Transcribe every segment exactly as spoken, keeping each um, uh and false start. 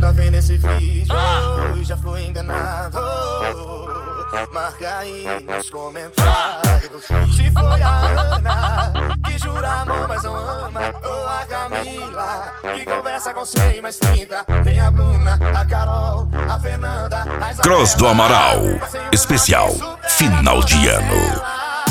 tá vendo esse vídeo e já foi enganado. Marca aí nos comentários se foi a Ana que jura amor, mas não ama, ou a Camila que conversa com cem mais trinta. Tem a Bruna, a Carol, a Fernanda, a Isabela. Cross do Amaral, especial final de ano.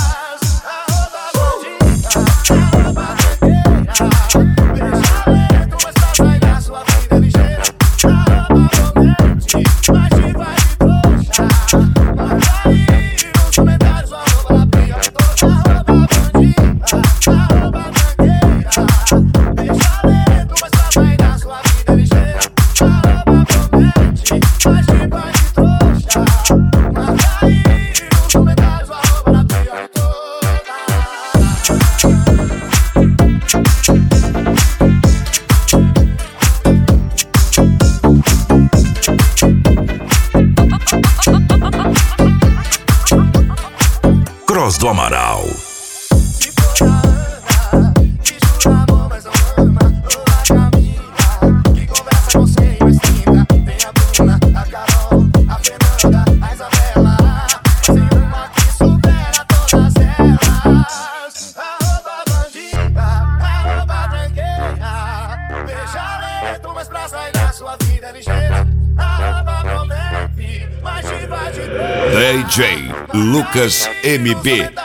Cross do Amaral. D J Lucas M B.